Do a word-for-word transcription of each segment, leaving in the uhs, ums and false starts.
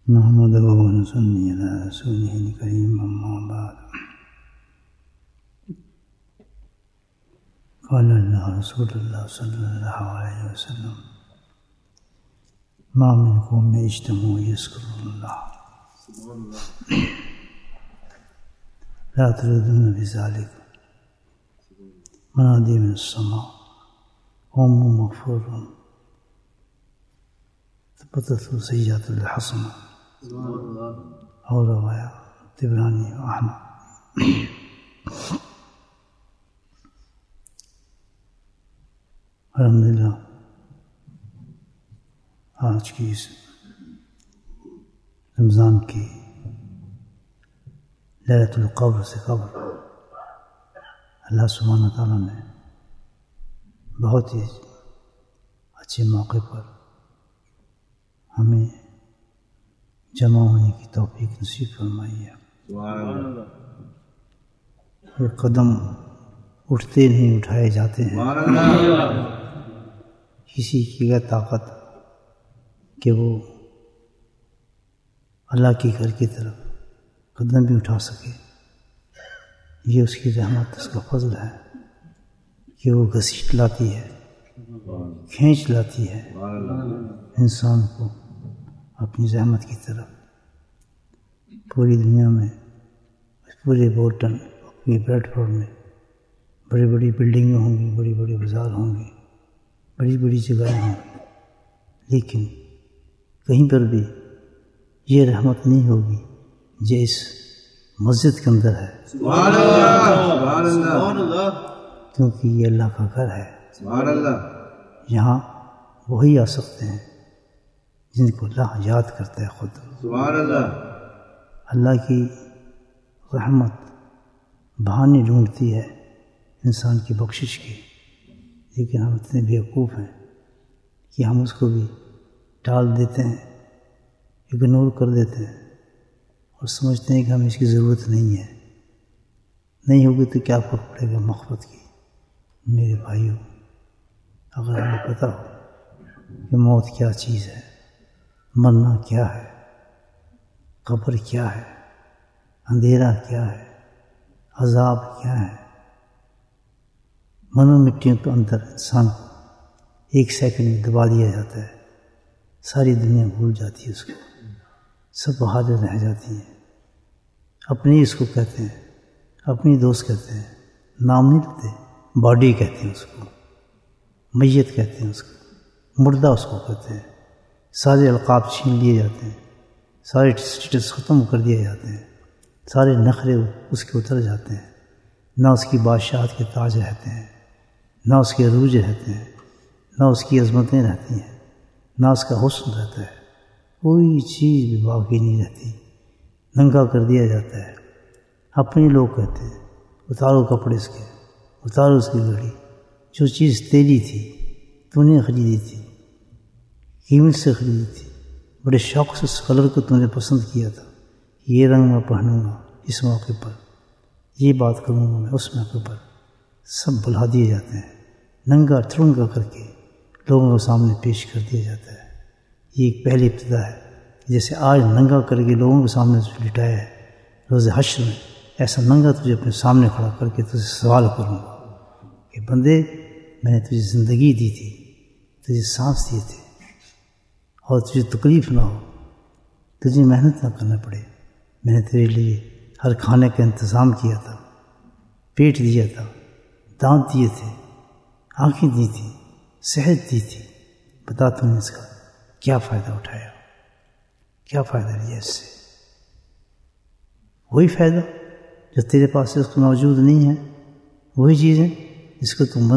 نحمده ونصلي على رسوله الكريم أما بعد. قال الله رسول الله صلى الله عليه وسلم: ما من قوم اجتمعوا يذكرون الله لا تردون بذلك منادي من السماء قوم مغفور تبطل سيئات الحسنة اور روایا طبرانی و احمد. الحمدللہ آج کی اس رمضان کی لیلۃ القدر سے قبل اللہ سبحانہ تعالیٰ نے بہت ہی اچھے موقع پر ہمیں جمع ہونے کی توفیق نصیب فرمائی ہے. یہ قدم اٹھتے نہیں اٹھائے جاتے ہیں. کسی کی یہ طاقت کہ وہ اللہ کے گھر کی طرف قدم بھی اٹھا سکے. یہ اس کی رحمت، اس کا فضل ہے کہ وہ گھسیٹ لاتی ہے، کھینچ لاتی ہے انسان کو اپنی رحمت کی طرف. پوری دنیا میں پورے بورٹن پورے پلیٹ فارم میں بڑی بڑی بلڈنگیں ہوں گی، بڑی بڑی بازار ہوں گی، بڑی بڑی جگہیں ہوں گی، لیکن کہیں پر بھی یہ رحمت نہیں ہوگی جو اس مسجد کے اندر ہے. کیونکہ یہ اللہ کا گھر ہے. یہاں وہی آ سکتے ہیں جن کو اللہ یاد کرتا ہے خود. اللہ کی رحمت بہانے ڈھونڈتی ہے انسان کی بخشش کی، لیکن ہم اتنے بیوقوف ہیں کہ ہم اس کو بھی ٹال دیتے ہیں، اگنور کر دیتے ہیں اور سمجھتے ہیں کہ ہمیں اس کی ضرورت نہیں ہے. نہیں ہوگی تو کیا فرق پڑے گا مغفرت کی. میرے بھائیوں، اگر ہمیں پتہ ہو کہ موت کیا چیز ہے، مرنا کیا ہے، قبر کیا ہے، اندھیرا کیا ہے، عذاب کیا ہے، منو مٹیوں کے اندر انسان کو ایک سیکنڈ میں دبا دیا جاتا ہے، ساری دنیا بھول جاتی ہے اس کو، سب بہادر رہ جاتی ہیں. اپنے اس کو کہتے ہیں، اپنی دوست کہتے ہیں، نام نہیں لیتے، باڈی کہتے ہیں اس کو، میت کہتے ہیں اس کو، مردہ اس کو کہتے ہیں. سارے القاب چھین لیے جاتے ہیں، سارے اسٹیٹس ختم کر دیے جاتے ہیں، سارے نخرے اس کے اتر جاتے ہیں. نہ اس کی بادشاہت کے تاج رہتے ہیں، نہ اس کے عروج رہتے ہیں، نہ اس کی عظمتیں رہتی ہیں، نہ اس کا حسن رہتا ہے. کوئی چیز بھی باقی نہیں رہتی، ننگا کر دیا جاتا ہے. اپنے لوگ کہتے ہیں اتارو کپڑے اس کے، اتارو اس کی گھڑی. جو چیز تیری تھی، تو نے خریدی تھی، قیمت سے خریدی تھی، بڑے شوق سے اس کلر کو تم نے پسند کیا تھا، یہ رنگ میں پہنوں گا اس موقع پر، یہ بات کروں گا میں اس موقع پر، سب بھلا دیے جاتے ہیں. ننگا تھرنگا کر کے لوگوں کے سامنے پیش کر دیا جاتا ہے. یہ ایک پہلی ابتدا ہے. جیسے آج ننگا کر کے لوگوں کے سامنے لٹایا ہے، روز حشر میں ایسا ننگا تجھے اپنے سامنے کھڑا کر کے تجھے سوال کروں گا کہ بندے، میں نے تجھے زندگی دی تھی، تجھے سانس دیے تھے، اور تجھے تکلیف نہ ہو، تجھے محنت نہ کرنا پڑے. میں نے تیرے لیے ہر کھانے کا انتظام کیا تھا، پیٹ دیا تھا، دانت دیے تھے، آنکھیں دی تھی، صحت دی تھی. بتا تو نے اس کا کیا فائدہ اٹھایا، کیا فائدہ لیا اس سے؟ وہی فائدہ جو تیرے پاس اس کو موجود نہیں ہے، وہی چیزیں جس کو تم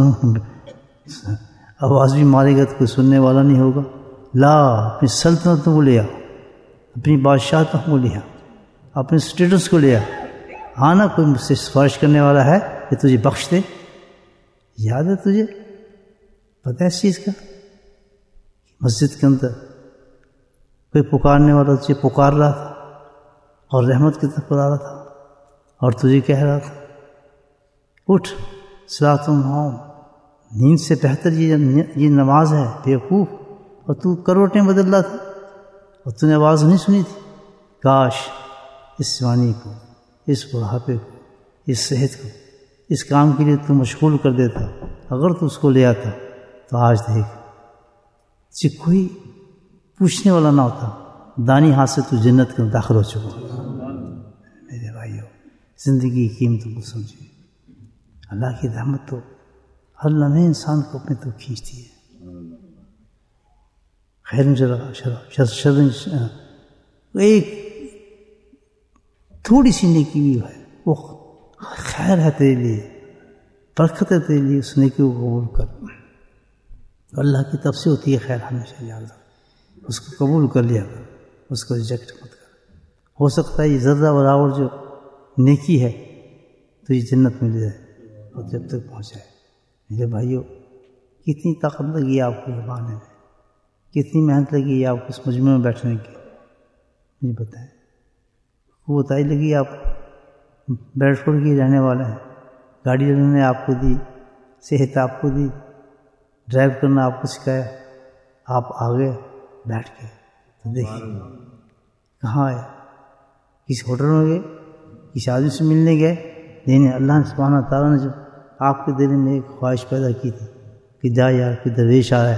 آواز بھی مارے گا تو کوئی سننے والا نہیں ہوگا. لا، اپنی سلطنت کو لیا، اپنی بادشاہت کو لیا، اپنے اسٹیٹس کو لیا. ہاں نا، کوئی مجھ سے سفارش کرنے والا ہے کہ تجھے بخش دے. یاد ہے تجھے؟ پتہ ہے اس چیز کا؟ مسجد کے اندر کوئی پکارنے والا تجھے پکار رہا تھا اور رحمت کی طرف بلا رہا تھا، اور تجھے کہہ رہا تھا اٹھ صلاۃ النوم، نیند سے بہتر یہ یہ نماز ہے بیوقوف. اور تو کروٹیں بدل رہا تھا اور تو نے آواز نہیں سنی تھی؟ کاش اس جوانی کو، اس بڑھاپے کو، اس صحت کو اس کام کے لیے تو مشغول کر دیتا. اگر تو اس کو لے آتا تو آج دیکھ تجھے کوئی پوچھنے والا نہ ہوتا، دانی ہاتھ سے تو جنت کے داخل ہو چکا. میرے بھائیو، زندگی کی قیمتوں کو سمجھے. اللہ کی رحمت تو ہر لمحے انسان کو اپنے تو کھینچتی ہے. خیر جرا شراب شر ایک تھوڑی سی نیکی بھی ہے، وہ خیر ہے تیرے لیے، برکت ہے تیرے لیے. اس نیکی کو قبول کر. اللہ کی طرف سے ہوتی ہے خیر ہمیشہ، یاد رکھ. اس کو قبول کر لیا کر، اس کو ریجیکٹ مت کر. ہو سکتا ہے یہ ذرہ برابر جو نیکی ہے تو یہ جنت مل جائے اور جب تک پہنچ جائے. میرے بھائیوں، کتنی طاقت لگی آپ کو یہ بانے میں، کتنی محنت لگی آپ کو اس مجمع میں بیٹھنے کی، مجھے بتائیں. وہ بتائی لگی آپ بیڈ فورڈ کے رہنے والے ہیں، گاڑی انہوں نے آپ کو دی، صحت آپ کو دی، ڈرائیو کرنا آپ کو سکھایا، آپ آگے بیٹھ کے تو دیکھیے کہاں آئے. کسی ہوٹل میں گئے، کسی آدمی سے ملنے گئے؟ نہیں نہیں، اللہ سبحانہ تعالیٰ نے جب آپ کے دل میں ایک خواہش پیدا کی تھی کہ جا یار کہ درویش آ رہا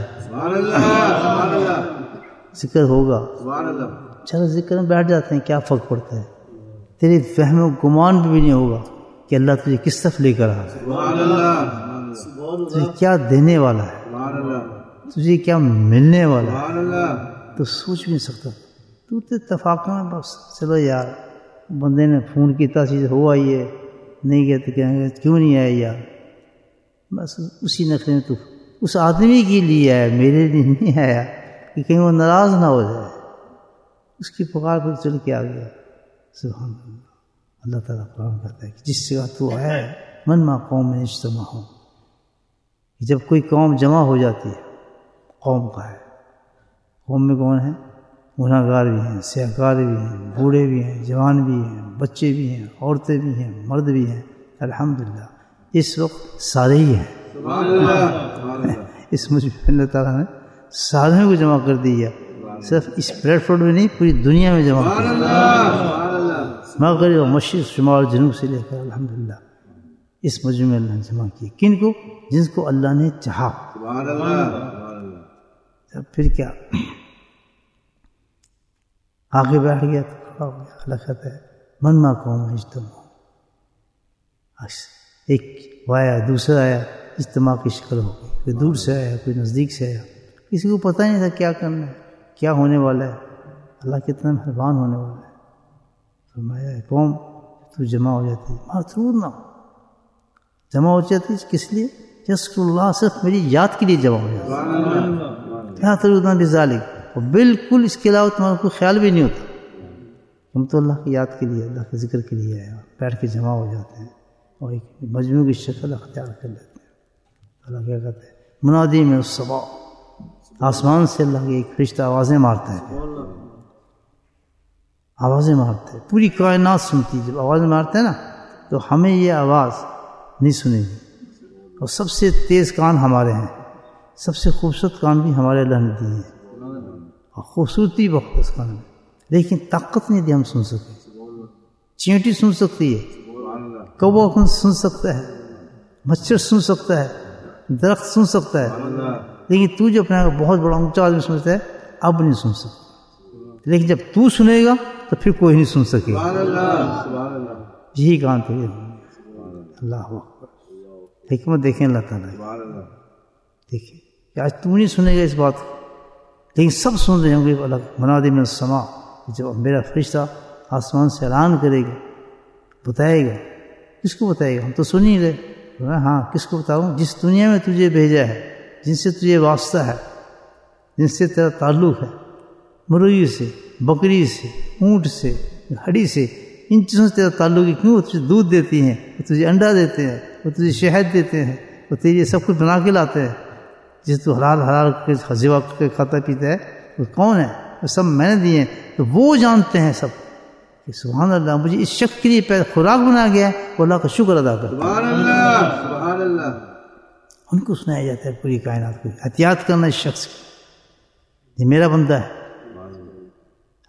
ہے، ذکر ہوگا، چلو ذکر میں بیٹھ جاتے ہیں، کیا فرق پڑتا ہے. تیرے فہم و گمان بھی نہیں ہوگا کہ اللہ تجھے کس طرف لے کر آ رہا ہے، تجھے کیا دینے والا ہے، تجھے کیا ملنے والا ہے. تو سوچ بھی نہیں سکتا. تو تو اتفاق میں بس چلو یار بندے نے فون کیا چیز ہو آئی ہے، نہیں گئے تو کہیں گے کیوں نہیں آئے یار. بس اسی نخرے میں تو اس آدمی کے لیے آیا، میرے لیے نہیں آیا کہ کہیں وہ ناراض نہ ہو جائے. اس کی پکار پر چل کے آ گیا. سبحان اللہ. اللہ تعالیٰ قرآن کہتا ہے کہ جس جگہ تو آیا ہے من ما قوم میں اجتماع ہوں. جب کوئی قوم جمع ہو جاتی ہے، قوم کا ہے، قوم میں کون ہے؟ گناہ گار بھی ہیں، سیاہ کار بھی ہیں، بوڑھے بھی ہیں، جوان بھی ہیں، بچے بھی ہیں، عورتیں بھی ہیں، مرد بھی ہیں. الحمدللہ اس وقت سارے ہی ہیں. اس مجھے اللہ تعالیٰ نے سارے کو جمع کر دیا. صرف اس پلیٹ فارم میں نہیں، پوری دنیا میں جمع کر دیا، مغرب و مشرق شمال جنوب سے لے کر. الحمدللہ اس مجمع میں اللہ نے جمع کیا. کن کو؟ جن کو اللہ نے چاہا. تب پھر کیا آگے بیٹھ گیا تو کھڑا ہو گیا. اللہ کہتا ہے من ما قوم اجتماع. ایک آیا، دوسرا آیا، اجتماع کی شکل ہو گئی. کوئی دور سے آیا، کوئی نزدیک سے آیا. کسی کو پتہ نہیں تھا کیا کرنا ہے، کیا ہونے والا ہے. اللہ کتنا مہربان ہونے والا ہے. فرمایا قوم تو جمع ہو جاتی، معذور نہ ہو. جمع ہو جاتی کس لیے؟ یذکر اللہ، صرف میری یاد کے لیے جمع ہو جاتی. کیا ترون بذالک، اور بالکل اس کے علاوہ تمہارا کوئی خیال بھی نہیں ہوتا. ہم تو اللہ کی یاد کے لیے، اللہ کے ذکر کے لیے آئے، بیٹھ کے جمع ہو جاتے ہیں اور ایک مجموعے کی شکل اختیار کر لیتے ہیں. اللہ کیا کہتے ہیں منادی میں الصبا، آسمان سے اللہ کی ایک فرشتہ آوازیں مارتا ہے، آوازیں مارتے ہیں. پوری کائنات سنتی ہے. جب آوازیں مارتے ہیں نا تو ہمیں یہ آواز نہیں سنے گی. اور سب سے تیز کان ہمارے ہیں، سب سے خوبصورت کان بھی ہمارے اللہ نے دیے ہیں، اور خوبصورتی بہت اس کان میں، لیکن طاقت نہیں دی ہم سن سکیں. چینٹی سن سکتی ہے، کوا سن سکتا ہے، مچھر سن سکتا ہے، درخت سن سکتا ہے، لیکن تو جو اپنا بہت بڑا اونچا آدمی سمجھتا ہے اب نہیں سن سکتا. لیکن جب تو سنے گا تو پھر کوئی نہیں سن سکے. یہی کان تو. اللہ اکبر. حکمت دیکھیں اللہ تعالیٰ. دیکھیں کہ آج تو نہیں سنے گا اس بات کو، لیکن سب سن رہے ہوں گے. الگ منادی من السماء، جب میرا فرشتہ آسمان سے اعلان کرے گا، بتائے گا. کس کو بتائے گا؟ ہم تو سن ہی رہے. ہاں کس کو بتاؤں؟ جس دنیا میں تجھے بھیجا ہے، جن سے تجھے واسطہ ہے، جن سے تیرا تعلق ہے، مرغی سے، بکری سے، اونٹ سے، ہڈی سے، ان چیزوں سے تیرا تعلق ہے. کیوں؟ وہ تجھے دودھ دیتی ہیں، وہ تجھے انڈا دیتے ہیں، وہ تجھے شہد دیتے ہیں، وہ تیرے سب کچھ بنا کے لاتے ہیں. جس تو حلال حلال کے خزیوا کے کھاتا پیتا ہے وہ کون ہے؟ وہ سب میں نے دیے ہیں. تو وہ جانتے ہیں سب کہ سبحان اللہ مجھے اس شخص کے لیے پہلے خوراک بنا گیا ہے، وہ اللہ کا شکر ادا کرتا ہے. سبحان اللہ سبحان اللہ. ان کو سنایا جاتا ہے پوری کائنات کو. احتیاط کرنا اس شخص کی، یہ میرا بندہ ہے،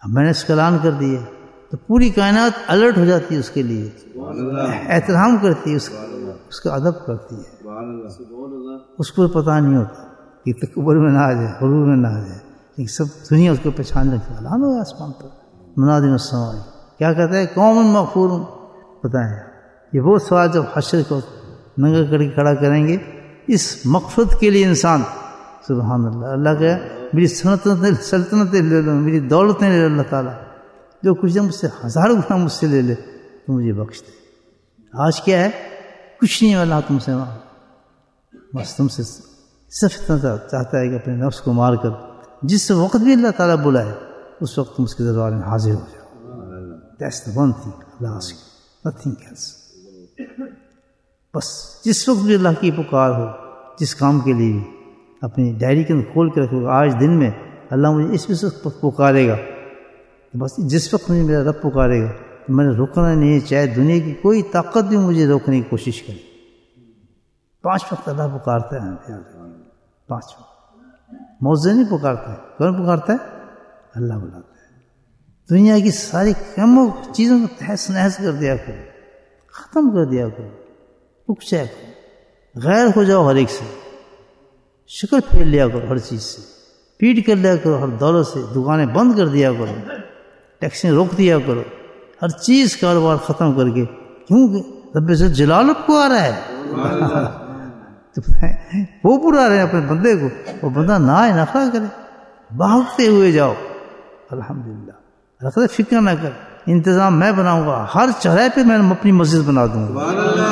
اب میں نے اس کا اعلان کر دیا تو پوری کائنات الرٹ ہو جاتی ہے اس کے لیے، احترام کرتی ہے، اس کا اس کا ادب کرتی ہے، اس کو پتہ نہیں ہوتا کہ تکبر میں نہ آ جائے، غرور میں نہ آ جائے، لیکن سب دنیا اس کو پہچان رکھتی ہے. اعلان ہو آسمان پر منادٍ السماء، کیا کہتا ہے؟ قوم مغفور. بتائیں یہ وہ سوال جب حشر کو ننگا کر کے کھڑا کریں گے اس مغفرت کے لیے انسان سبحان اللہ اللہ کہ میری سلطنت سلطنتیں لے لو، میری دولتیں لے لو، اللہ تعالیٰ جو کچھ دے مجھ سے ہزاروں گنا مجھ سے لے لے تو مجھے بخش دے. آج کیا ہے؟ کچھ نہیں، اللہ تم سے بس تم سے صرف اتنا چاہتا ہے کہ اپنے نفس کو مار کر جس وقت بھی اللہ تعالیٰ بلائے اس وقت تم اس کے دربار میں حاضر ہو جاؤ. That's the one thing Allah asks, nothing else. بس جس وقت بھی اللہ کی پکار ہو، جس کام کے لیے بھی اپنی ڈائری کے اندر کھول کے رکھو، آج دن میں اللہ مجھے اس وقت پکارے گا، بس جس وقت مجھے میرا رب پکارے گا تو میں نے روکنا نہیں ہے، چاہے دنیا کی کوئی طاقت بھی مجھے روکنے کی کوشش کرے. پانچ وقت اللہ پکارتا ہے، پانچ وقت موزے نہیں پکارتا ہے. کون پکارتا ہے؟ اللہ بلاتا ہے. دنیا کی ساری کموں چیزوں کو تہس نہس کر دیا کرو، ختم کر دیا کرو، رک جایا کرو، غیر ہو جاؤ ہر ایک سے، شکل پھیر لیا کرو ہر چیز سے، پیٹ کر لیا کرو ہر دولت سے، دکانیں بند کر دیا کرو، ٹیکسیں روک دیا کرو، ہر چیز کاروبار ختم کر کے. کیونکہ رب عزت جلال کو آ رہا ہے وہ پورا رہے اپنے بندے کو، وہ بندہ نہ آئے نفع کرے، بھاگتے ہوئے جاؤ. الحمدللہ رکھ فکر نہ کر، انتظام میں بناؤں گا، ہر چوراہے پہ میں اپنی مسجد بنا دوں گا.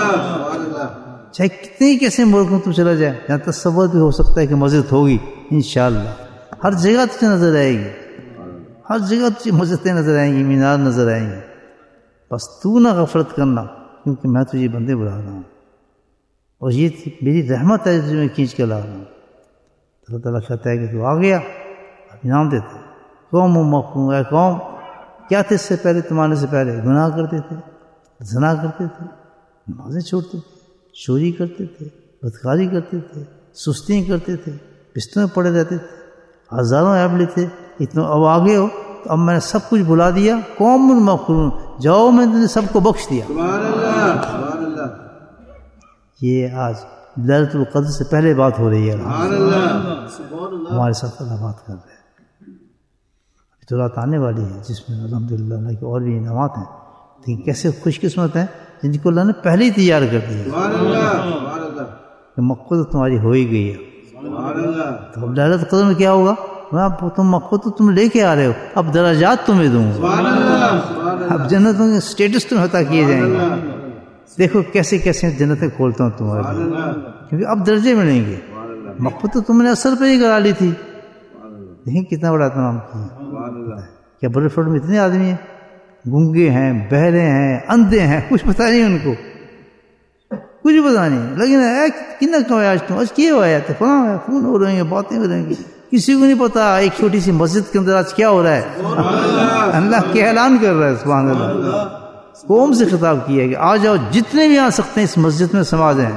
چاہے کتنے ہی کیسے ملکوں تو چلا جائے جہاں تصور بھی ہو سکتا ہے کہ مسجد ہوگی، انشاءاللہ ہر جگہ تجھے نظر آئے گی، ہر جگہ تجھے مسجدیں نظر آئیں گی، مینار نظر آئیں گے. بس تو نہ غفلت کرنا، کیونکہ میں تجھے بندے بلا رہا ہوں اور یہ میری رحمت ہے جو میں کھینچ کے لا رہا ہوں. اللہ تعالیٰ کہتا ہے کہ تو آ گیا، انعام دیتے. قوم مغفور، اے قوم کیا تھے اس سے پہلے، تمہارے سے پہلے گناہ کرتے تھے، زنا کرتے تھے، نمازیں چھوڑتے تھے، چوری کرتے تھے، بدکاری کرتے تھے، سستیاں کرتے تھے، بستروں میں پڑے رہتے تھے، ہزاروں ایپ لیتے. اتنا اب آگے ہو تو اب میں نے سب کچھ بلا دیا. قوم مغفور، جاؤ میں نے سب کو بخش دیا. سبحان اللہ سبحان اللہ. یہ آج لیلۃ القدر سے پہلے بات ہو رہی ہے. سبحان اللہ سبحان اللہ. ہمارے ساتھ اللہ بات کر رہے ہیں. تو رات آنے والی ہے جس میں الحمدللہ اللہ کے اور بھی انعامات ہیں، لیکن کیسے خوش قسمت ہیں جن کو اللہ نے پہلے ہی تیار کر دیا. سبحان اللہ سبحان اللہ. کہ مقصد تمہاری ہو ہی گئی ہے. سبحان اللہ. تو اب لیلۃ القدر میں کیا ہوگا؟ تم مقصد تو تم لے کے آ رہے ہو، اب درجات تمہیں دوں گا. سبحان اللہ سبحان اللہ. اب جنتوں کے اسٹیٹس تمہیں عطا کیے جائیں گے. دیکھو کیسے کیسے جنتیں کھولتا ہوں تمہارے لیے، کیونکہ اب درجے ملیں گے. مقصد تو تم نے اثر پہ ہی کرا لی تھی، دیکھیں کتنا بڑا تمام کیا. کیا بڑے فلڈ میں اتنے آدمی ہیں، گونگے ہیں، بہرے ہیں، اندھے ہیں، کچھ پتہ نہیں ان کو، کچھ پتہ نہیں. لیکن کتنا کمایا آج تم، آج کیا ہوا ہے، فلاں ہے، فون ہو رہے ہیں، باتیں ہو رہی ہیں، کسی کو نہیں پتا ایک چھوٹی سی مسجد کے اندر آج کیا ہو رہا ہے. اللہ کے اعلان کر رہا ہے. سبحان اللہ. قوم سے خطاب کیا کہ آ جاؤ، جتنے بھی آ سکتے ہیں اس مسجد میں سما جائیں.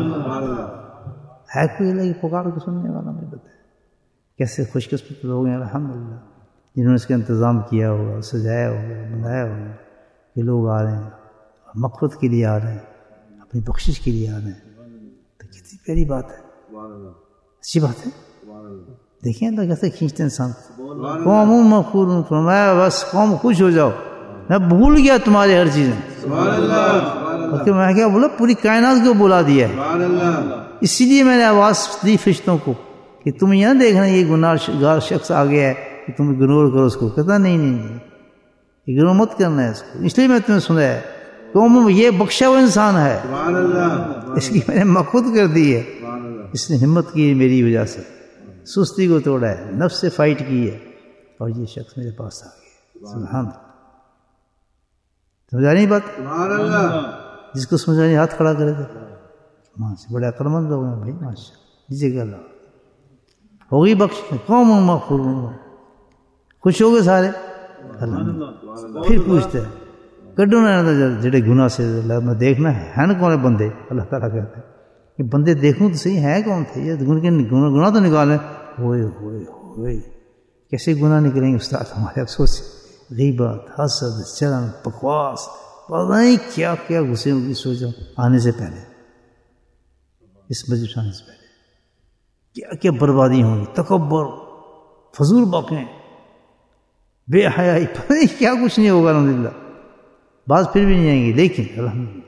ہے کوئی اللہ کی پکار کو سننے والا؟ نہیں بتائے کیسے خوش قسمت لوگ ہیں الحمدللہ جنہوں نے اس کا انتظام کیا ہوگا، سجایا ہوگا، بنایا ہوگا کہ لوگ آ رہے ہیں، مغفرت کے لیے آ رہے ہیں، اپنی بخشش کے لیے آ رہے ہیں. تو کتنی پیاری بات ہے، اچھی بات ہے. دیکھیں اللہ کیسے کھینچتے انسان. قوم مغفور، فرمایا بس قوم خوش ہو جاؤ، میں بھول گیا تمہاری ہر چیزیں. بلکہ میں کیا بولا، پوری کائنات کو بلا دیا ہے. اسی لیے میں نے آواز دی فرشتوں کو کہ تم یہ نہ دیکھنا یہ گناہ گار شخص آ گیا ہے کہ تم اگنور کرو اس کو. کہتا نہیں نہیں نہیں اگنور مت کرنا ہے اس کو، اس لیے میں تمہیں سنایا. قوم یہ بخشا ہوا انسان ہے، اس کی میں نے مخود کر دی ہے، اس نے ہمت کی میری وجہ سے، سستی کو توڑا ہے، نفس سے فائٹ کی ہے، اور یہ شخص میرے پاس آ گیا. سبحان اللہ. سمجھا نہیں بات؟ سبحان اللہ. جس کو سمجھانے ہاتھ کھڑا کرے تھے ماں سے بڑے عقلمند لوگ ہیں بھائی، ماشاء جیسے کہ اللہ ہوگی بخش. قوم مغفور، خوش ہو گئے سارے. اللہ پھر پوچھتے ہیں کڈو نہ جڑے گناہ سے میں دیکھنا ہے نا کون بندے. اللہ تعالیٰ کہتے ہیں کہ بندے دیکھوں تو صحیح ہے کون تھے، یہ گناہ تو نکالیں. ہوئے ہوئے ہوئے کیسے گناہ نکلیں گے استاد ہمارے افسوس سے. غیبت، حسد، شرم، بکواس، پتہ نہیں کیا کیا گھسے ہوگی سوچا آنے سے پہلے، اس مسجد آنے سے پہلے کیا کیا بربادی ہوگی، تکبر، فضول باتیں، بے حیائی، پتہ نہیں کیا کچھ نہیں ہوگا الحمدللہ. بعض پھر بھی نہیں آئیں گے، لیکن الحمدللہ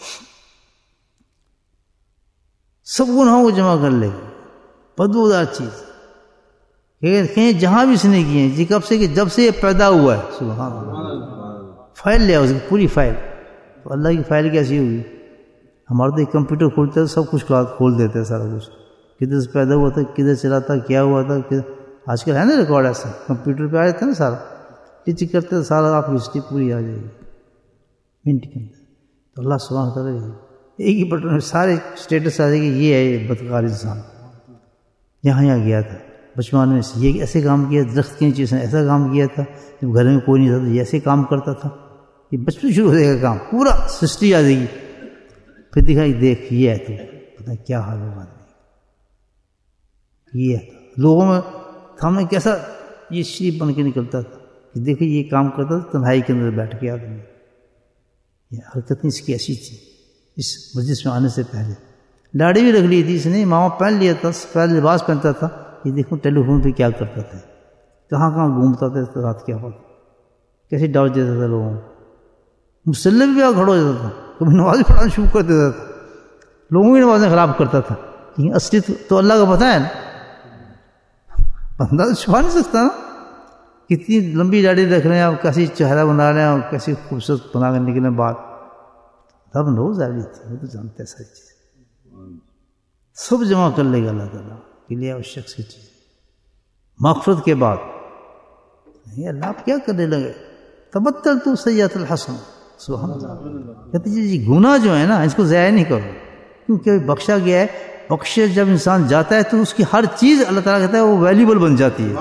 سب گناہوں کو جمع کر لے گا. بدبودار چیز کہیں جہاں بھی اس نے کیے ہیں جی کب سے کہ جب سے یہ پیدا ہوا ہے، سبحان اللہ، فائل لیا اس کی پوری فائل. تو اللہ کی فائل کیسی ہوگی؟ ہمارا تو ایک کمپیوٹر کھولتا ہے سب کچھ کھول دیتا ہے، سارا کچھ کدھر سے پیدا ہوا تھا، کدھر چلا تھا، کیا ہوا تھا. آج کل ہے نا ریکارڈ ایسا، کمپیوٹر پہ آ جاتا ہے نا سارا، ٹچ کرتے تو سارا آپ کی ہسٹری پوری آ جائے گی منٹ کے اندر. تو اللہ سبحانہ تعالیٰ ایک ہی بٹن میں سارے اسٹیٹس آ جائے گی، یہ ہے یہ بدکار انسان، یہاں یہاں گیا تھا بچپن میں، یہ ایسے کام کیا، درخت کی نیچے سے ایسا کام کیا تھا، جب گھر میں کوئی نہیں تھا تو یہ ایسے کام کرتا تھا. یہ بچپن شروع ہو جائے گا کام، پورا ہسٹری آ جائے گی. پھر دکھائی دیکھ یہ ہے تو پتہ کیا حال ہے بات میں، یہ ہے لوگوں میں سامنے کیسا یہ شریف بن کے نکلتا تھا کہ دیکھو یہ کام کرتا تھا تنہائی کے اندر بیٹھ کے آدمی. یہ حرکت اس کی ایسی تھی اس مجلس میں آنے سے پہلے. داڑھی بھی رکھ لی تھی اس نے، ماما پہن لیا تھا، سفید لباس پہنتا تھا. یہ دیکھو ٹیلی فون پہ کیا کرتا تھا، کہاں کہاں گھومتا تھا رات کیا پتہ، کیسے ڈال دیتا تھا لوگوں کو. مسلح بھی کھڑا ہو جاتا تھا، کبھی نماز پڑھانا شروع کر دیتا تھا، لوگوں کی نمازیں خراب کرتا تھا. لیکن اصلی تو اللہ کا پتہ ہے نا، بندہ تو چھپا نہیں سکتا نا. کتنی لمبی داڑھی رکھ رہے ہیں آپ، کیسی چہرہ بنا رہے ہیں اور کیسی خوبصورت بنا کر نکلے بات، تب روز داڑھی تھی، وہ تو جانتے ہیں ساری چیز. سب جمع کر لے گا اللہ تعالیٰ کے لیے اس شخص کی چیز مغفرت کے بعد. نہیں اللہ آپ کیا کرنے لگے، تبتل تو سیئات الحسن، سبحان اللہ. کہتے جی گناہ جو ہے نا اس کو ضائع نہیں کرو، کیونکہ بخشا گیا ہے. بخشے جب انسان جاتا ہے تو اس کی ہر چیز اللہ تعالیٰ کہتا ہے وہ ویلیبل بن جاتی ہے.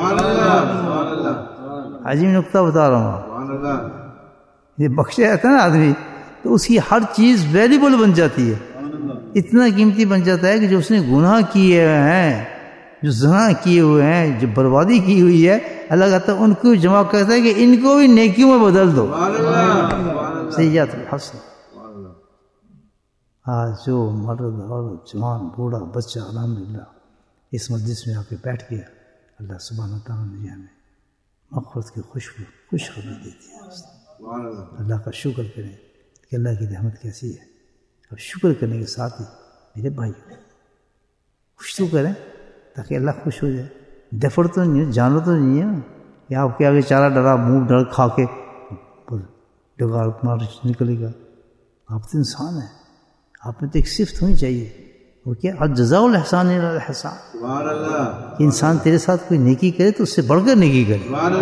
عجیب نقطہ بتا رہا ہوں آپ، یہ بخشا جاتا ہے نا آدمی تو اس کی ہر چیز ویلیبل بن جاتی ہے، اتنا قیمتی بن جاتا ہے کہ جو اس نے گناہ کیے ہوئے ہیں، جو زنا کیے ہوئے ہیں، جو بربادی کی ہوئی ہے، اللہ کہتا ہے ان کو جمع کرتا ہے کہ ان کو بھی نیکیوں میں بدل دو. سیئات الحسن. آج جو مرد اور جوان بوڑھا بچہ الحمدللہ اس مجلس میں آ کے بیٹھ گیا، اللہ سبحانہ تعالیٰ نے ہمیں مغفرت کی خوشبو خوشخبری دیتی ہے. اللہ کا شکر کریں کہ اللہ کی رحمت کیسی ہے. اور شکر کرنے کے ساتھ ہی میرے بھائی خوش تو کریں تاکہ اللہ خوش ہو جائے. ڈفر تو نہیں ہے، جانور تو نہیں ہے کہ آپ کے آگے چارہ ڈرا منہ ڈر کھا کے ڈگار مار نکلے گا. آپ تو انسان ہیں، آپ میں تو ایک صفت ہونی چاہیے، وہ کیا الجزاء الاحسان الا الاحسان. کہ انسان تیرے ساتھ کوئی نیکی کرے تو اس سے بڑھ کر نیکی کرے.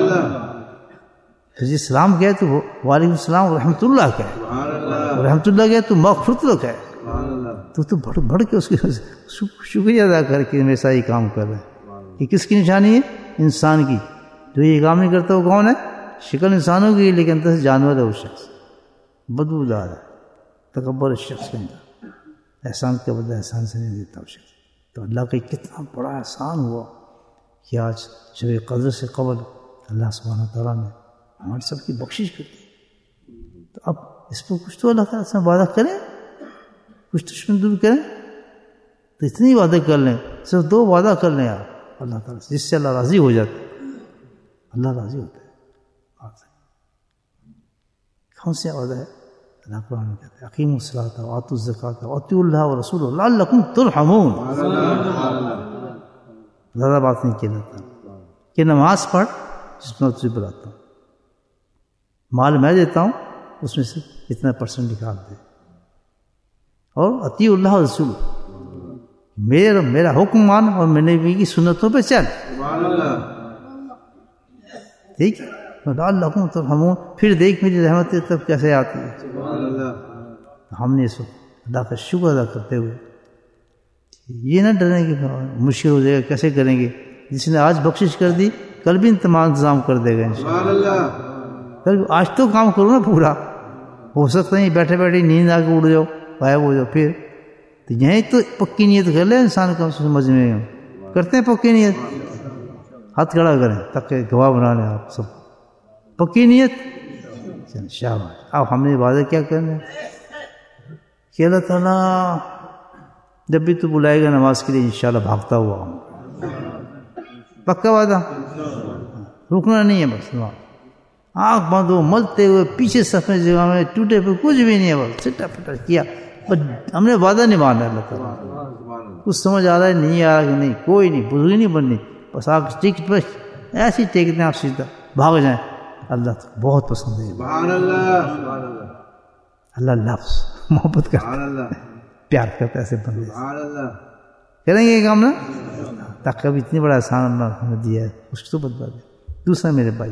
جی سلام کہے تو وعلیکم السلام ورحمۃ اللہ کہے، رحمۃ اللہ کہے تو مغفرت اللہ کہے. تو تو بڑھ بڑھ کے اس کے شکریہ ادا کر کے میرے ساتھ یہ کام کر رہے ہیں. یہ کس کی نشانی ہے؟ انسان کی. جو یہ کام نہیں کرتا وہ کون ہے؟ شکل انسانوں کی لیکن اندر سے جانور ہے. وہ شخص بدبودار ہے، تکبر اس شخص کے اندر، احسان کا بدلہ احسان سے نہیں دیتا وہ شخص. تو اللہ کا کتنا بڑا احسان ہوا کہ آج شب قدر سے قبل اللہ سبحانہ تعالیٰ نے ہمارے سب کی بخشش کر دی. تو اب اس پر کچھ تو اللہ تعالیٰ سے وعدہ کریں، کچھ دشمن دور کریں. تو اتنی وعدے کر لیں، صرف دو وعدہ کر لیں آپ اللہ تعالیٰ سے، جس سے اللہ راضی ہو جاتا ہے. اللہ راضی ہوتا ہے. کون سے وعدہ ہے؟ اللہ قرآن میں کہتے ہیں اقیموا الصلاۃ وآتوا الزکاۃ واطیعوا اللہ ورسولہ لعلکم ترحمون. زیادہ بات نہیں کیا جاتا کہ نماز پڑھ جس میں تجھے بلاتا ہوں، مال میں دیتا ہوں اس میں سے اتنا پرسنٹ نکال دے، اور اطیعوا اللہ ورسول، میرا میرا حکم مان اور میں نے بھی کی سنتوں پہ چل. ٹھیک ہے، لعلکم ترحمون. پھر دیکھ میری رحمت تب کیسے آتی ہے. ہم نے اس وقت اللہ کا شکر ادا کرتے ہوئے یہ نہ ڈریں کہ مشکل ہو جائے گا کیسے کریں گے. جس نے آج بخشش کر دی کل بھی تمام انتظام کر دے گا انشاءاللہ. کل آج تو کام کرو نا پورا. ہو سکتا ہے بیٹھے بیٹھے نیند آ کے اڑ جاؤ، غائب ہو جاؤ. پھر تو یہیں تو پکی نیت کر لے انسان کا سمجھ میں کرتے ہیں پکی نیت. ہاتھ کھڑا کریں تاکہ گواہ بنا لیں آپ سب. پکی نیت چل شاباش. اب ہم نے عبادت کیا کرنا ہے کہ اللہ تعالیٰ جب بھی تو بلائے گا نماز کے لیے انشاءاللہ بھاگتا ہوا ہوں. پکا وعدہ, رکنا نہیں ہے بس. آنکھ بند ہو ملتے ہوئے پیچھے صفحے جگہ میں ٹوٹے پہ کچھ بھی نہیں ہے, بس سٹا پٹا کیا. ہم نے وعدہ نہیں مانا اللہ تعالیٰ. کچھ سمجھ آ رہا ہے نہیں آ رہا کہ نہیں, کوئی نہیں, بزرگی نہیں بننی, بس آپ ٹکٹ پہ ایسے ہی ٹیک دیں, آپ سیدھا بھاگ جائیں. اللہ تو بہت پسند ہے. سبحان اللہ, سبحان اللہ, اللہ لفظ محبت کرتا سبحان اللہ, پیار کرتا ہے ایسے بندے. سبحان اللہ. کریں گے یہ کام نا, تاکہ ابھی اتنی بڑا احسان اللہ ہمیں دیا ہے, اس کو تو بدلا دے. دوسرا میرے بھائی,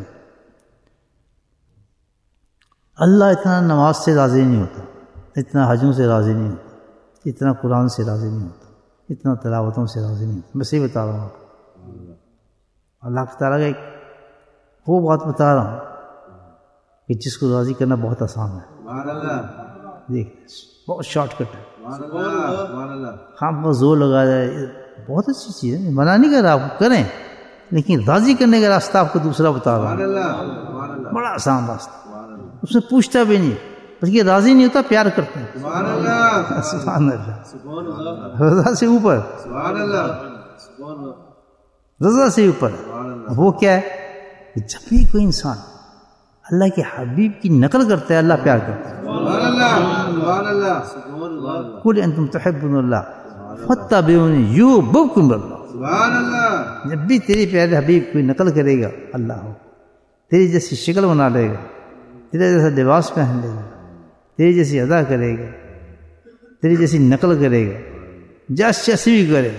اللہ اتنا نماز سے راضی نہیں ہوتا, اتنا حجوں سے راضی نہیں ہوتا, اتنا قرآن سے راضی نہیں ہوتا, اتنا تلاوتوں سے راضی نہیں ہوتا. میں صحیح بتا رہا ہوں آپ کو. اللہ تعالیٰ کا ایک وہ بات بتا رہا ہوں کہ جس کو راضی کرنا بہت آسان ہے. سبحان اللہ, دیکھ بہت شارٹ کٹ ہے. سبحان اللہ, سبحان اللہ. خام پر زور لگا جائے, بہت اچھی چیز ہے, منع نہیں کر رہا, آپ کریں, لیکن راضی کرنے کا راستہ آپ کو دوسرا بتا رہا سبحان ہوں. اللہ, سبحان اللہ, بڑا آسان راستہ. سبحان اللہ, اس میں پوچھتا بھی نہیں, بلکہ راضی نہیں ہوتا, پیار کرتا ہے. سبحان اللہ, سبحان اللہ. رضا سے اوپر, سبحان اللہ, سبحان اللہ, رضا سے اوپر. سبحان اللہ. وہ کیا ہے کہ جب بھی کوئی انسان اللہ کے حبیب کی نقل کرتا ہے, اللہ پیار کرتا ہے. سبحان اللہ, سبحان اللہ, سبحان اللہ, قل انتم تحبون اللہ فاتبعونی یحببکم اللہ. سبحان اللہ. جب بھی تیری پیارے حبیب کوئی نقل کرے گا, اللہ ہو, تیری جیسی شکل بنا لے گا, تیرا جیسا لباس پہن لے گا, تیری جیسی ادا کرے گا, تیری جیسی نقل کرے گا, جیس جیسی بھی کرے,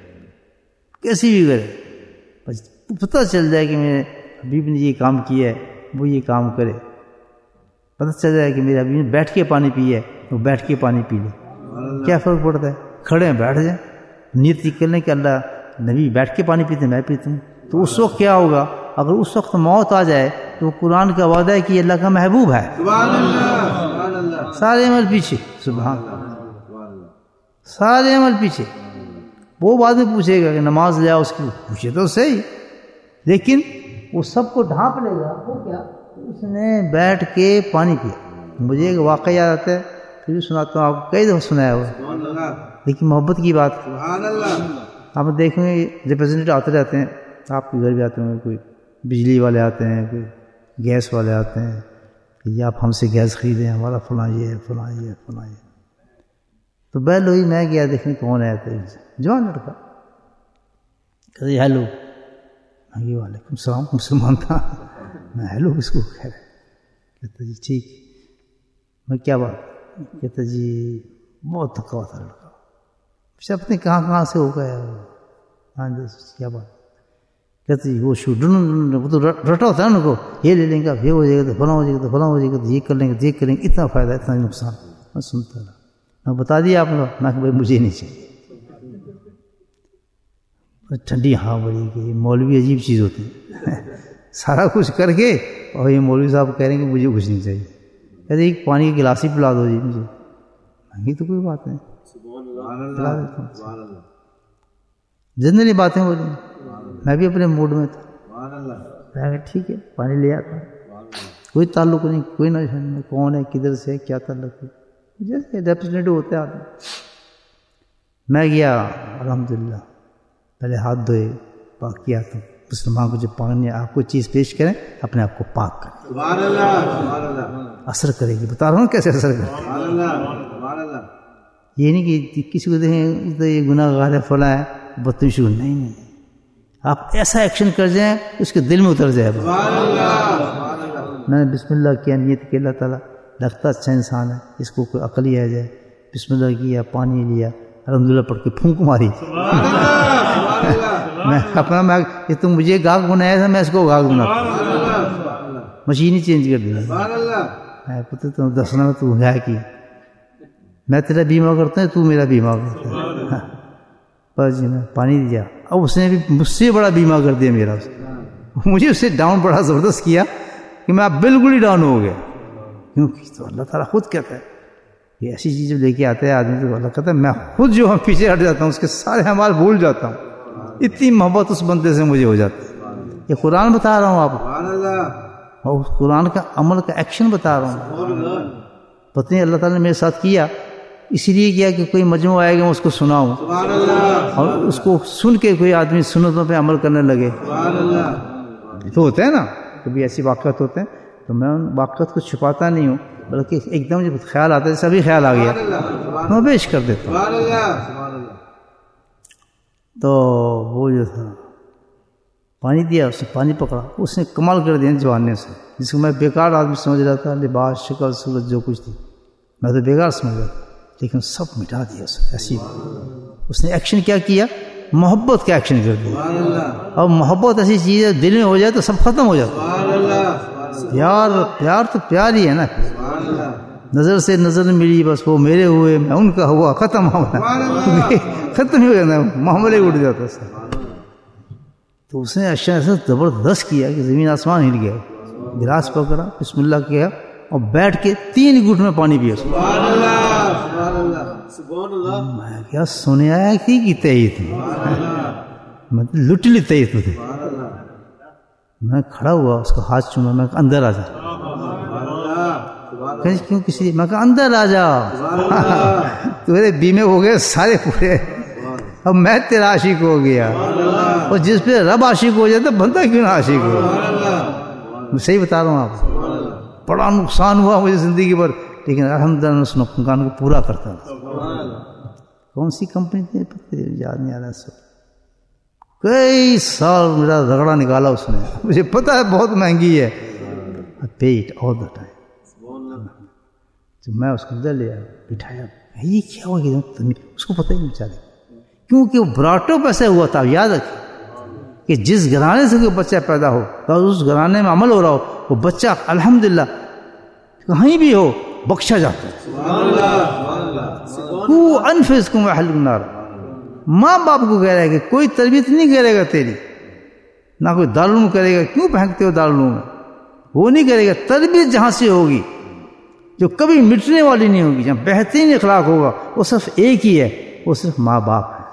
کیسی بھی کرے, بس پتہ چل جائے کہ میرے حبیب نے یہ کام کیا ہے, وہ یہ کام کرے. پتہ چل جائے کہ میرے حبیب نے بیٹھ کے پانی پیا ہے, وہ بیٹھ کے پانی پی لے. کیا فرق پڑتا ہے, کھڑے ہیں بیٹھ جائیں, نیت کر لیں کہ اللہ نبی بیٹھ کے پانی پیتے میں پیتا ہوں. تو اس وقت کیا ہوگا, اگر اس وقت موت آ جائے تو قرآن کا وعدہ ہے کہ یہ اللہ کا محبوب ہے. سبحان اللہ, سبحان اللہ, سارے عمل پیچھے. سبحان اللہ, سبحان اللہ, سارے عمل پیچھے. وہ بعد میں پوچھے گا کہ نماز لے آؤ, اس کی پوچھے تو صحیح, لیکن وہ سب کو ڈھانپ لے گا. وہ کیا, اس نے بیٹھ کے پانی پیا. مجھے ایک واقعہ یاد آتا ہے, پھر بھی سناتا ہوں آپ کو, کئی دفعہ سنایا ہوا ہے, سبحان اللہ, لیکن محبت کی بات. سبحان اللہ, آپ دیکھیں گے ریپرزینٹیو آتے رہتے ہیں, آپ کے گھر بھی آتے ہیں, کوئی بجلی والے آتے ہیں, کوئی گیس والے آتے ہیں, کہ آپ ہم سے گیس خریدیں, ہمارا فلاں یہ ہے, فلاں یہ ہے, فلاں یہ. تو بیل ہوئی, میں گیا دیکھنے کون ہے, جوان لڑکا, کہتے ہیلو. میں گیا وعلیکم السلام, مسلمان تھا. میں ہیلو کس کو کہہ رہے, کہتا جی ٹھیک. میں کیا بات, کہتا جی بہت تھکا ہوا تھا لڑکا, اپنے کہاں کہاں سے ہو گیا, کیا بات. کہتے جی وہ شو ڈن, وہ تو رٹا ہوتا ہے ان کو, یہ لے لیں گے, یہ ہو جائے گا تو فلاں ہو جائے گا, تو فلاں ہو جائے گا, تو یہ کر لیں گے, یہ کریں گے, اتنا فائدہ, اتنا نقصان. میں سنتا رہا, میں بتا دیا آپ لوگ, میں کہ بھائی مجھے نہیں چاہیے. ٹھنڈی ہاں بڑی کہ مولوی عجیب چیز ہوتی ہے, سارا کچھ کر کے اور یہ مولوی صاحب کہہ رہے ہیں کہ مجھے کچھ نہیں چاہیے. کہتے ایک پانی کی گلاس ہی پلا دو جی مجھے. مہنگی تو کوئی بات نہیں, پلا دیتا ہوں. جنرلی باتیں ہو رہی, میں بھی اپنے موڈ میں تھا, میں ٹھیک ہے پانی لے آتا, کوئی تعلق نہیں, کوئی نہ میں کون ہے, کدھر سے, کیا تعلق ہے, جیسے ریپرزینٹیو ہوتے آتے. میں گیا الحمدللہ, پہلے ہاتھ دھوئے, پاک کیا. تو مسلمان کو جب پانی آپ کو چیز پیش کریں, اپنے آپ کو پاک کریں. سبحان اللہ, سبحان اللہ, اثر کرے گی, بتا رہا ہوں کیسے اثر کرے. سبحان اللہ, سبحان اللہ. یہ نہیں کہ کسی کو دیکھیں یہ گناہ گار ہے, فلاں ہے, بدتمیزی, نہیں نہیں, آپ ایسا ایکشن کر جائیں اس کے دل میں اتر جائے. سبحان اللہ, سبحان اللہ. میں نے بسم اللہ کیا, نیت کہ اللہ تعالیٰ لگتا اچھا انسان ہے, اس کو کوئی عقل ہی آ جائے. بسم اللہ کیا, پانی لیا, الحمدللہ پڑھ کے پھونک ماری. میں اپنا میں یہ تم مجھے گاہک بنایا تھا, میں اس کو گاہک بنا, مشین ہی چینج کر دی. میں پتہ تم دسنا تو ہے کہ میں تیرا بیمہ کرتا ہوں, تو میرا بیمہ کرتا ہے. بس جی میں پانی دیا, اب اس نے بھی مجھ سے بڑا بیمہ کر دیا میرا. مجھے اس سے ڈاؤن بڑا زبردست کیا کہ میں اب بالکل ہی ڈاؤن ہو گیا. کیونکہ تو اللہ تعالیٰ خود کہتا ہے یہ ایسی چیز لے کے آتا ہے آدمی, تو اللہ کہتا ہے میں خود جو ہم پیچھے ہٹ جاتا ہوں, اس کے سارے اعمال بھول جاتا ہوں. اتنی محبت اس بندے سے مجھے ہو جاتی ہے. یہ قرآن بتا رہا ہوں آپ کو, اور اس قرآن کا عمل کا ایکشن بتا رہا ہوں. پتہ نہیں اللہ تعالیٰ نے میرے ساتھ کیا اسی لیے کیا کہ کوئی مجموعہ آئے گا میں اس کو سناؤں اور اس کو سن کے کوئی آدمی سنتوں پہ عمل کرنے لگے. تو ہوتا ہے نا کبھی ایسی واقعات ہوتے ہیں تو میں ان واقعات کو چھپاتا نہیں ہوں بلکہ ایک دم جب خیال آتا ہے سبھی خیال آ گیا میں پیش کر دیتا ہوں. تو وہ جو تھا پانی دیا اس نے پانی پکڑا اس نے کمال کر دیا جواننے سے جس کو میں بیکار آدمی سمجھ رہا تھا لباس شکل صورت جو کچھ تھی میں تو بیکار سمجھ رہا تھا لیکن سب مٹا دیا اس نے. ایسی اس نے ایکشن کیا کیا محبت کا ایکشن کر دیا. اور محبت ایسی چیز ہے دل میں ہو جائے تو سب ختم ہو جاتا ہے. پیار پیار تو پیار ہی ہے نا. نظر سے نظر ملی بس وہ میرے ہوئے میں ان کا ہوا ختم ہو ختم ہی ہو جاتا ہے معاملے اٹھ جاتا ہے. تو اس نے اشیاء ایسا زبردست کیا کہ زمین آسمان ہل گیا. گلاس پکڑا بسم اللہ کیا اور بیٹھ کے تین گھٹ میں پانی پیا. میں کیا سنے آیا تھی کہ تئی تھی میں لٹ لی تئی تھی. میں کھڑا ہوا اس کا ہاتھ چوما میں اندر آ جا کیوں کسی میں کہا اندر آ جا تیرے بیمے ہو گئے سارے پورے اب میں تیرا عاشق ہو گیا. اور جس پہ رب عاشق ہو جاتا بندہ کیوں نہ عاشق ہو. میں صحیح بتا رہا ہوں آپ کو بڑا نقصان ہوا مجھے زندگی پر لیکن الحمدللہ اس نقصان کو پورا کرتا تھا. کون سی کمپنی تھی یاد نہیں آ رہا. سب کئی سال میرا رگڑا نکالا اس نے مجھے پتا ہے بہت مہنگی ہے. پیٹ آل دا ٹائم. تو میں اس کو اندر لے آیا بٹھایا یہ کیا ہوا کہ اس کو پتہ ہی نہیں چلا کیونکہ وہ براٹو پیسے ہوا تھا. یاد رکھیں کہ جس گھرانے سے کوئی بچہ پیدا ہو اور اس گھرانے میں عمل ہو رہا ہو وہ بچہ الحمدللہ کہیں بھی ہو بخشا جاتا ہے. کو انفسکم اہل النار. ماں باپ کو کہہ رہا ہے کہ کوئی تربیت نہیں کرے گا تیری نہ کوئی دارالعلوم کرے گا. کیوں پھینکتے ہو دارالعلوم میں؟ وہ نہیں کرے گا. تربیت جہاں سے ہوگی جو کبھی مٹنے والی نہیں ہوگی جہاں بہترین اخلاق ہوگا وہ صرف ایک ہی ہے وہ صرف ماں باپ ہے.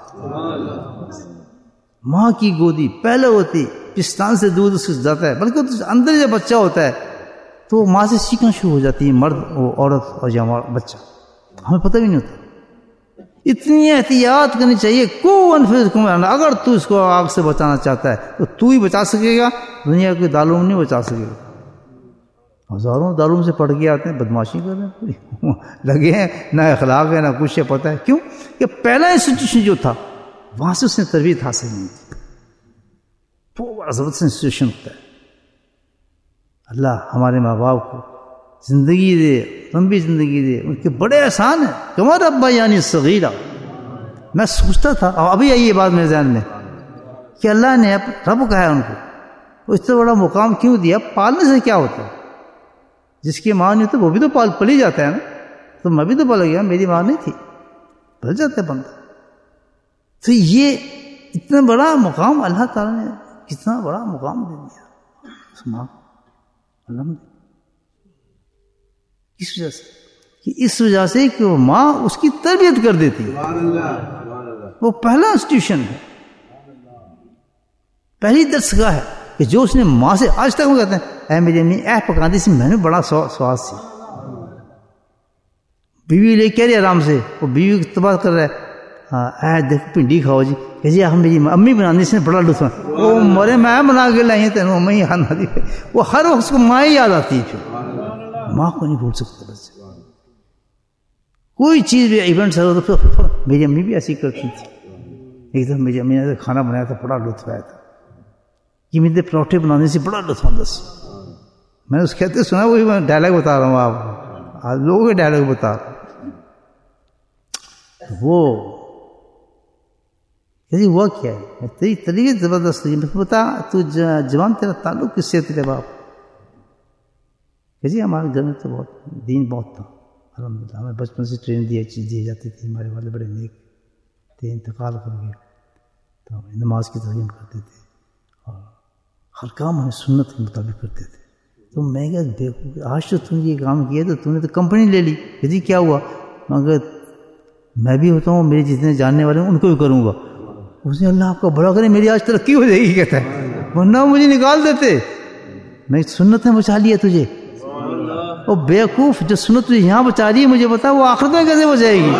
ماں کی گودی پہلے ہوتی پستان سے دودھ اس جاتا ہے بلکہ اندر جب بچہ ہوتا ہے تو وہ ماں سے سیکھنا شروع ہو جاتی ہے مرد وہ عورت اور یا بچہ. ہمیں پتہ بھی نہیں ہوتا. اتنی احتیاط کرنی چاہیے کو انفسکم. اگر تو اس کو آگ سے بچانا چاہتا ہے تو تو ہی بچا سکے گا دنیا کے دارالعلوم نہیں بچا سکے گا. ہزاروں دارالعلوم سے پڑھ کے آتے ہیں بدماشی کر رہے ہیں لگے ہیں نہ اخلاق ہے نہ کچھ ہے. پتہ ہے کیوں کہ پہلا انسٹیٹیوشن جو تھا وہاں سے اس نے تربیت حاصل نہیں کی. بہت بڑا زبردست انسٹیٹیوشن ہوتا ہے. اللہ ہمارے ماں باپ کو زندگی دے لمبی زندگی دے. ان کے بڑے احسان ہیں. کمر ابا یعنی صغیرہ. میں سوچتا تھا اور ابھی آئی یہ بات میرے ذہن میں کہ اللہ نے رب کہا ہے ان کو اس سے بڑا مقام کیوں دیا. پالنے سے کیا ہوتا ہے؟ جس کی ماں نہیں ہوتی وہ بھی تو پال پلی جاتا ہے نا. تو میں بھی تو پل گیا میری ماں نہیں تھی پل جاتا ہے بندہ. تو یہ اتنا بڑا مقام اللہ تعالیٰ نے کتنا بڑا مقام دے دیا اس ماں کو. الحمد کس وجہ سے کہ اس وجہ سے کہ وہ ماں اس کی تربیت کر دیتی ہے. وہ پہلا انسٹیٹیوشن ہے پہلی درسگاہ ہے کہ جو اس نے ماں سے آج تک وہ کہتے ہیں اے میری امی اے پکاتی سی میں نے بڑا سواد سی. بیوی لے کہہ رہی آرام سے وہ بیوی کو تباہ کر رہا ہے اے دیکھ پنڈی کھاؤ جی کہ جی ہم میری امی بنانی سے بڑا لطف ہے. وہ مرے میں بنا کے لائی تینوں میں یاد آتی. وہ ہر وقت کو ماں ہی یاد آتی ہے. پھر ماں کو نہیں بھول سکتا. بس کوئی چیز بھی ایونٹس ہو تو پھر میری امی بھی ایسی کرتی تھی. ایک دم میری امی نے کھانا بنایا تھا بڑا لطف آیا تھا کہ میرے پروٹھے بنانے سے بڑا لطف آتا سی. میں نے اس کہتے سنا وہی میں ڈائلاگ بتا رہا ہوں آپ کو. آج لوگوں کے ڈائلاگ بتا رہا ہوں. وہ کہ ہوا کیا ہے تیری تربیت زبردست ہے. بتا تو جوان تیرا تعلق کس سے تیرے باپ؟ کہ جی ہمارے گھر میں تو بہت دین بہت تھا الحمدللہ. ہمیں بچپن سے ٹرین دی چیز دی جاتی تھی. ہمارے والے بڑے نیک تھے انتقال کر گئے تو ہم نماز کی تعلیم کرتے تھے اور ہر کام ہمیں سنت کے مطابق کرتے تھے. تو میں کیا دیکھو آج تو تم یہ کام کیا تو تم نے تو کمپنی لے لی. کہ جی کیا ہوا؟ مگر میں بھی ہوتا ہوں میرے جتنے جاننے والے ہیں ان کو بھی کروں گا. اس نے اللہ آپ کا بڑا کرے میری آج ترقی ہو جائے گی کہتا ہے ورنہ مجھے نکال دیتے. میں سنت نے بچا لیا تجھے. وہ بیوقوف جو سنت تجھے یہاں بچا رہی ہے مجھے بتا وہ آخرت میں کیسے بچائے گی؟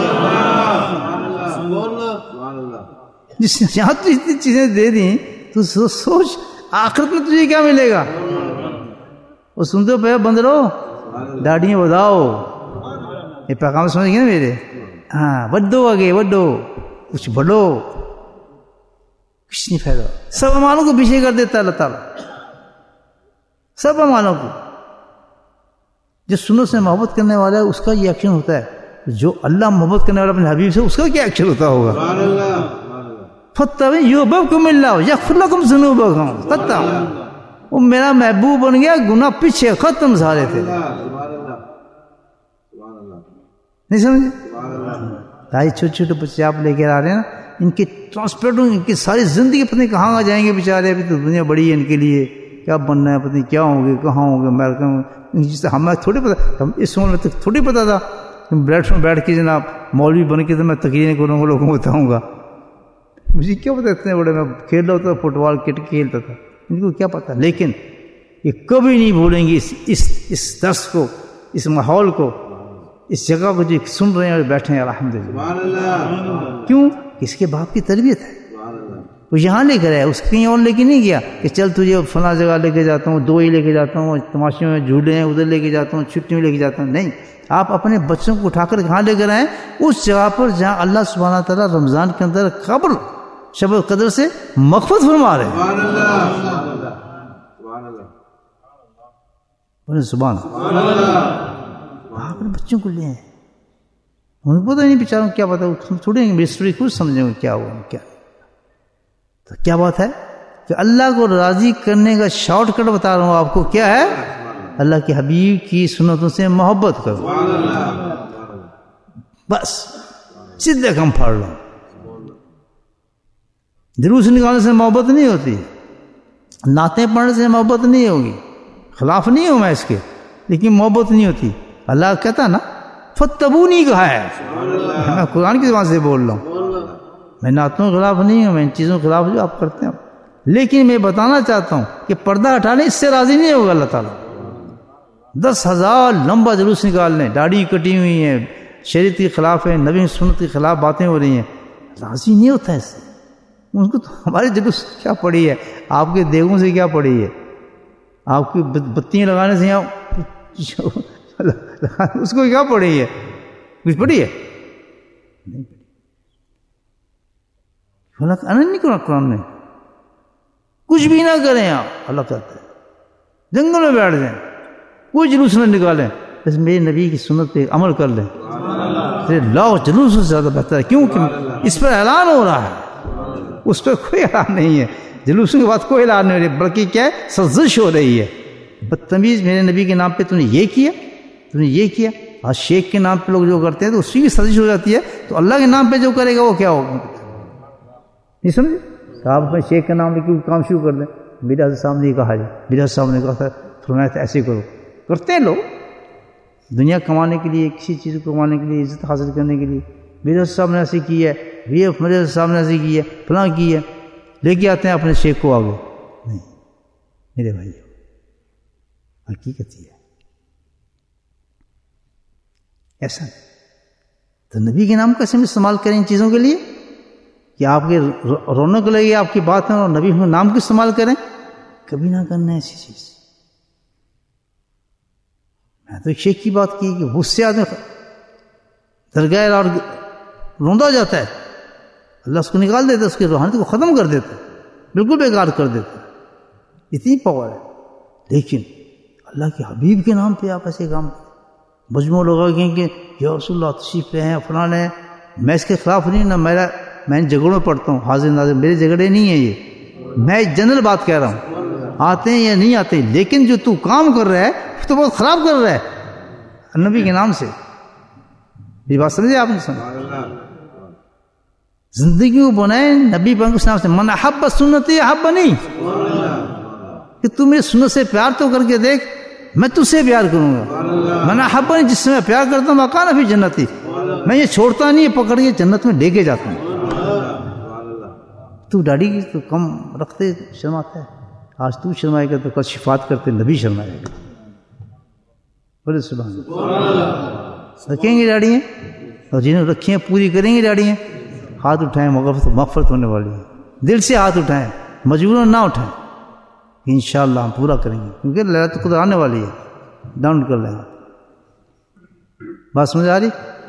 جس نے یہاں تجھے اتنی چیزیں دے دیں تو سوچ آخرت میں تجھے کیا ملے گا. وہ سنتے ہو پہ بند رہو داڑیاں بداؤ. یہ پیغام سمجھ گئے نا میرے؟ ہاں بڈو آگے بڈو کچھ بڑھو کچھ نہیں فائدہ. سب امالوں کو پیچھے کر دیتا اللہ تعالیٰ. سب امالوں کو. جو سنت سے محبت کرنے والا ہے اس کا یہ ایکشن ہوتا ہے. جو اللہ محبت کرنے والا اپنے حبیب سے اس کا کیا ایکشن ہوتا ہوگا؟ فتح یحببکم اللہ یغفر لکم ذنوبکم. ختم. وہ میرا محبوب بن گیا گناہ پیچھے ختم سارے تھے. نہیں سمجھے؟ تائی چھوٹے چھوٹے بچے آپ لے کے آ رہے ہیں نا ان کے ٹرانسپورٹ ان کی ساری زندگی پتہ نہیں کہاں جائیں گے بیچارے. ابھی تو دنیا بڑی ہے ان کے لیے کیا بننا ہے پتہ نہیں کیا ہوں گے کہاں ہوں گے امریکہ میں. ہمیں تھوڑی پتا ہم اس عمر میں تک تھوڑی پتا تھا بیٹھ میں بیٹھ کے جناب مولوی بن کے تو میں تقریر کروں گا لوگوں کو بتاؤں گا. مجھے کیا پتا اتنے بڑے میں کھیل رہا تھا فٹ بال کرکٹ کھیلتا تھا ان کو کیا پتا. لیکن یہ کبھی نہیں بھولیں گے اس اس اس درس کو اس ماحول کو اس جگہ کو جو سن رہے ہیں اور بیٹھے ہیں الحمدللہ. کیوں؟ اس کے باپ کی تربیت ہے. وہ یہاں لے کر آیا اس کہیں اور لے کے نہیں گیا کہ چل تجھے فلاں جگہ لے کے جاتا ہوں دو ہی لے کے جاتا ہوں تماشے میں جھولے ہیں ادھر لے کے جاتا ہوں چھٹی میں لے کے جاتا ہوں. نہیں آپ اپنے بچوں کو اٹھا کر کہاں لے کر آئیں؟ اس جگہ پر جہاں اللہ سبحانہ تعالیٰ رمضان کے اندر قبر شب القدر سے مغفرت فرما رہے ہیں. سبحان اللہ. اپنے بچوں کو لے آئیں. ان کو پتہ نہیں بیچاروں کیا پتا تھوڑی میری اسٹوری خود سمجھیں گے کیا ہوا کیا. تو کیا بات ہے کہ اللہ کو راضی کرنے کا شارٹ کٹ بتا رہا ہوں آپ کو. کیا ہے؟ اللہ کے حبیب کی سنتوں سے محبت کرو. بس سیدھے کم پھاڑ لو. دروس نکالنے سے محبت نہیں ہوتی. نعتیں پڑھنے سے محبت نہیں ہوگی. خلاف نہیں ہوں میں اس کے لیکن محبت نہیں ہوتی. اللہ کہتا نا فتبونی کہا ہے. میں قرآن کی زبان سے بول رہا ہوں. میں نعتوں کے خلاف نہیں ہوں میں ان چیزوں کے خلاف جو آپ کرتے ہیں. لیکن میں بتانا چاہتا ہوں کہ پردہ ہٹا لیں اس سے راضی نہیں ہوگا اللہ تعالیٰ. دس ہزار لمبا جلوس نکال لیں داڑھی کٹی ہوئی ہے شریعت کے خلاف ہے نبی سنت کے خلاف باتیں ہو رہی ہیں راضی نہیں ہوتا اس سے. ان کو تو ہمارے جلوس کیا پڑی ہے آپ کے دیگوں سے کیا پڑی ہے آپ کی بتیاں لگانے سے یہاں اس کو کیا پڑی ہے کچھ پڑی ہے نہیں پڑی. اللہ نہیں کرنا قرآن میں کچھ بھی نہ کریں آپ. اللہ کہتے ہیں جنگل میں بیٹھ جائیں کوئی جلوس نہ نکالیں بس میرے نبی کی سنت پہ عمل کر لیں. لاؤ جلوس سے زیادہ بہتر ہے کیونکہ اس پر اعلان ہو رہا ہے. اس پہ کوئی اعلان نہیں ہے. جلوسوں کے بعد کوئی اعلان نہیں ہو رہی بلکہ کیا ہے سرزش ہو رہی ہے. بدتمیز میرے نبی کے نام پہ تم نے یہ کیا تم نے یہ کیا. آج شیخ کے نام پہ لوگ جو کرتے ہیں تو اسی کی سرزش ہو جاتی ہے. تو اللہ کے نام پہ جو کرے گا وہ کیا ہوگا نہیں سمجھے. تو آپ اپنے شیخ کے نام پہ کیوں کام شروع کر دیں. میرے حضرت صاحب نے یہ کہا جائے میرے حضرت صاحب نے کہا تھا فرمایا تھا ایسے کرو. کرتے ہیں لوگ دنیا کمانے کے لیے کسی چیز کو کمانے کے لیے عزت حاصل کرنے کے لیے. میرے حضرت صاحب نے ایسے کی ہے یہ میرے حضرت صاحب نے ایسے کی ہے فلاں کی ہے لے کے آتے ہیں اپنے شیخ کو آگے. نہیں میرے بھائی حقیقت یہ ہے ایسا تو نبی کے نام کا ہم استعمال کریں ان چیزوں کے لیے کہ آپ کے رونق لگے آپ کی بات ہے اور نبی کے نام کو استعمال کریں. کبھی نہ کرنا ہے ایسی چیز. میں تو ایک شیخ کی بات کی کہ غصے آدمی درگاہ اور روندا جاتا ہے اللہ اس کو نکال دیتا ہے اس کی روحانیت کو ختم کر دیتا ہے بالکل بیکار کر دیتا ہے. اتنی پاور ہے. لیکن اللہ کے حبیب کے نام پہ آپ ایسے کام کریں. مجموعہ لوگ کہیں کہ یا رسول اللہ تشریف پہ ہیں فلاں ہیں. میں اس کے خلاف نہیں نہ میرا میں ان جھگڑوں میں پڑھتا ہوں حاضر ناظر میرے جھگڑے نہیں ہیں یہ. میں جنرل بات کہہ رہا ہوں آتے ہیں یا نہیں آتے لیکن جو تو کام کر رہا ہے تو بہت خراب کر رہا ہے نبی کے نام سے. یہ بات سمجھے آپ نے سمجھا. زندگی کو بنائے نبی پاک کے نام سے. من احب سنتی احب نہیں کہ تم میری سنت سے پیار تو کر کے دیکھ میں تجھ سے پیار کروں گا. من احب نہیں جس سے میں پیار کرتا ہوں مکان فی جنتی میں یہ چھوڑتا نہیں پکڑ کے جنت میں لے کے جاتا ہوں. تو ڈاڑی کی تو کم رکھتے شرم آتا ہے آج تو شرمائے گا تو کل شفاعت کرتے نبی شرمائے گا. بولے سبحان اللہ. رکھیں گے ڈاڑیاں اور جنہوں رکھی ہیں پوری کریں گے ڈاڑیاں. ہاتھ اٹھائیں مغفرت مغفرت ہونے والی ہے. دل سے ہاتھ اٹھائیں, مجبوراً نہ اٹھائیں. انشاءاللہ ہم پورا کریں گے کیونکہ لیلۃ القدر آنے والی ہے. ڈاؤن کر لیں. بات سمجھ آ رہی؟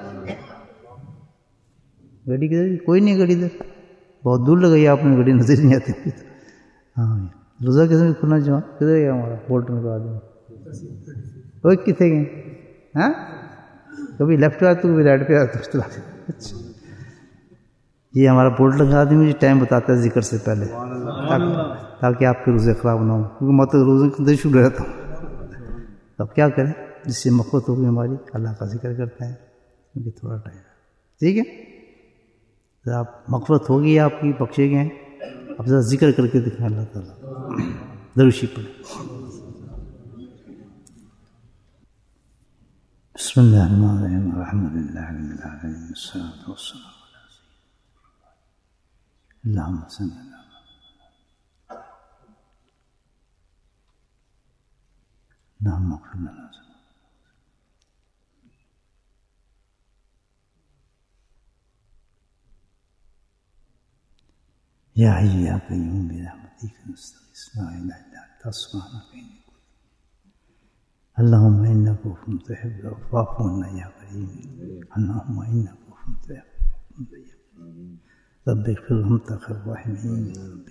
گاڑی کدھر؟ کوئی نہیں گاڑی ادھر, بہت دور لگائی آپ نے, گاڑی نظر نہیں آتی. ہاں روزہ کیسے بھی کھلنا چاہوں. کدھر گیا ہمارا بولٹن کا آدمی؟ کوئی کتنے گئے؟ ہاں کبھی لیفٹ پہ آتا تو کبھی رائٹ پہ آتا. اچھا یہ ہمارا بولٹن کا آدمی مجھے ٹائم بتاتا ہے ذکر سے پہلے, تاکہ آپ کے روزے خراب نہ ہوں, کیونکہ میں تو روزے کے اندر شروع رہتا ہوں. اب کیا کریں, جس سے مغفرت ہوگی ہماری, اللہ کا ذکر کرتے ہیں کیونکہ تھوڑا ٹائم ہے. ٹھیک ہے, آپ مغفرت ہوگی, آپ کی بخشے گئے. اب ذرا ذکر کر کے دکھائیں اللہ تعالیٰ. درود شریف پڑھیں. بسم اللہ الرحمن الرحیم الحمد للہ رب العالمین والصلاۃ والسلام علی سیدنا اللہم صل علی اللہم اغفر لنا یا حی یا قیوم برحمتک نستغیث لا الہ الا انت سبحانک انی اللهم إنك عفو تحب العفو فاعف عنا يا كريم. اللهم إنك عفو تحب العفو رب اغفر وأنت خير الراحمين.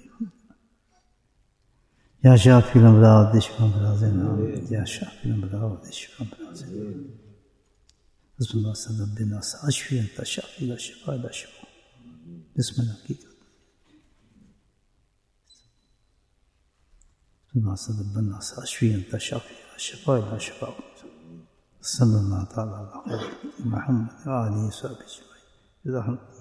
يا شافي الأمراض اشف أمراضنا, يا شافي الأمراض اشف أمراضنا. بسم الله صلى بالناس أشفي أنت شافي لا شفاء لا شفاء. بسم الله كده ما صدق بالناس أشفي أنت شافي لا شفاء لا شفاء. صلى الله تعالى على محمد وآله وصحبه أجمعين.